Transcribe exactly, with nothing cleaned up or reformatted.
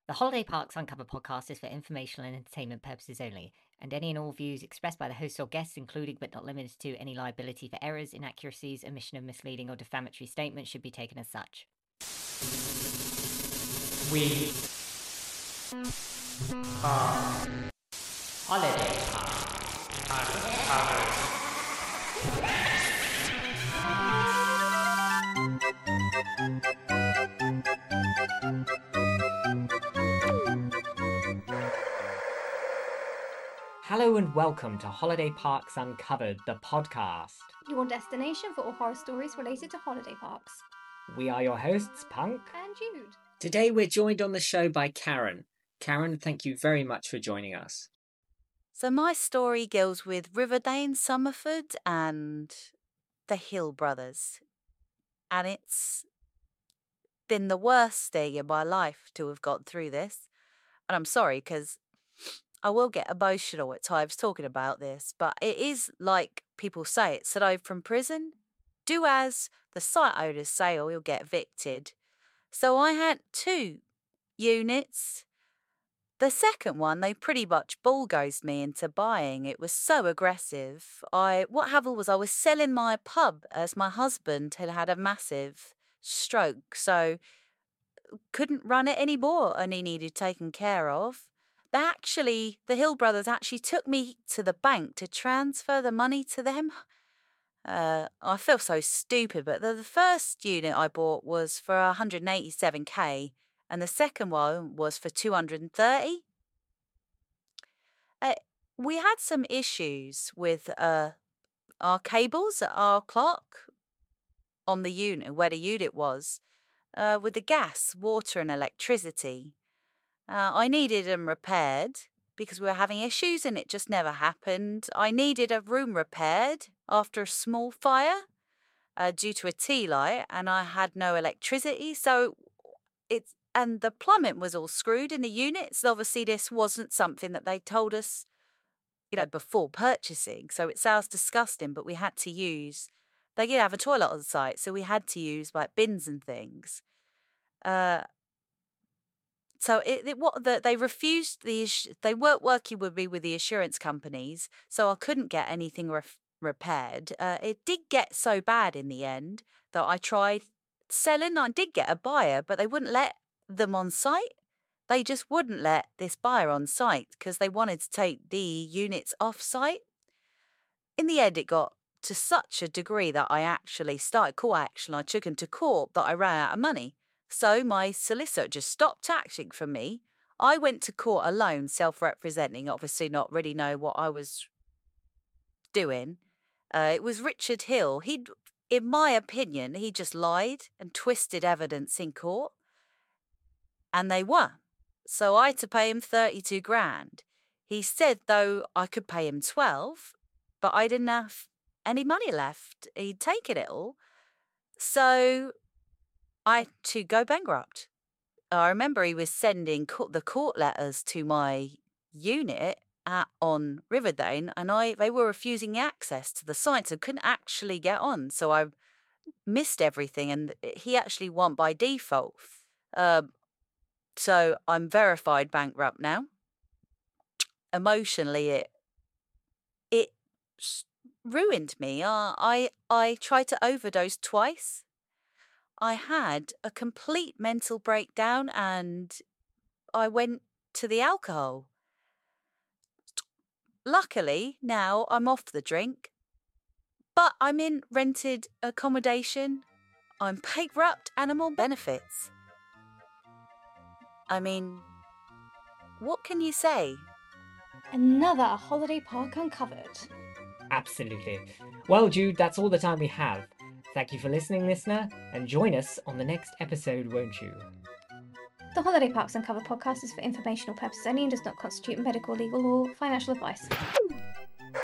The Holiday Parks Uncovered podcast is for informational and entertainment purposes only, and any and all views expressed by the host or guests, including but not limited to any liability for errors, inaccuracies, omission of misleading or defamatory statements, should be taken as such. We are Holiday Parks Uncovered. Hello and welcome to Holiday Parks Uncovered, the podcast. Your destination for all horror stories related to holiday parks. We are your hosts, Punk and Jude. Today we're joined on the show by Karen. Karen, thank you very much for joining us. So my story goes with Riverdane, Summerford and the Hill Brothers. And it's been the worst day of my life to have got through this. And I'm sorry because I will get emotional at times talking about this, but it is like people say, it's saved from prison. Do as the site owners say or you'll get evicted. So I had two units. The second one, they pretty much bulldozed me into buying. It was so aggressive. I What happened was I was selling my pub as my husband had had a massive stroke, so couldn't run it anymore and he needed taken care of. They actually, the Hill Brothers actually took me to the bank to transfer the money to them. Uh, I feel so stupid, but the, the first unit I bought was for one hundred eighty-seven k and the second one was for two hundred thirty. Uh, we had some issues with uh, our cables at our clock on the unit, where the unit was, uh, with the gas, water and electricity. Uh, I needed them repaired because we were having issues and it just never happened. I needed a room repaired after a small fire uh, due to a tea light, and I had no electricity. So it's and the plumbing was all screwed in the units. Obviously, this wasn't something that they told us, you know, before purchasing. So it sounds disgusting, but we had to use. They did have a toilet on site, so we had to use like bins and things. Uh, So it, it what the, they refused the they weren't working with me with the assurance companies, so I couldn't get anything ref, repaired. Uh, it did get so bad in the end that I tried selling. I did get a buyer, but they wouldn't let them on site. They just wouldn't let this buyer on site because they wanted to take the units off site. In the end, it got to such a degree that I actually started court action. I took them to court that I ran out of money. So my solicitor just stopped acting for me. I went to court alone, self-representing, obviously not really know what I was doing. Uh, it was Richard Hill. He, in my opinion, he just lied and twisted evidence in court. And they won. So I had to pay him thirty-two grand. He said, though, I could pay him twelve, but I didn't have any money left. He'd taken it all. So I had to go bankrupt. I remember he was sending co- the court letters to my unit at, on Riverdane, and I they were refusing access to the site, so couldn't actually get on. So I missed everything, and he actually won by default. Um, so I'm verified bankrupt now. Emotionally, it it ruined me. Uh, I I tried to overdose twice. I had a complete mental breakdown and I went to the alcohol. Luckily, now I'm off the drink, but I'm in rented accommodation. I'm bankrupt animal benefits. I mean, what can you say? Another holiday park uncovered. Absolutely. Well, Jude, that's all the time we have. Thank you for listening, listener, and join us on the next episode, won't you? The Holiday Parks Uncovered podcast is for informational purposes only and does not constitute medical, legal, or financial advice.